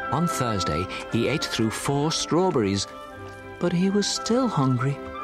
On Thursday, he ate through 4 strawberries, but he was still hungry.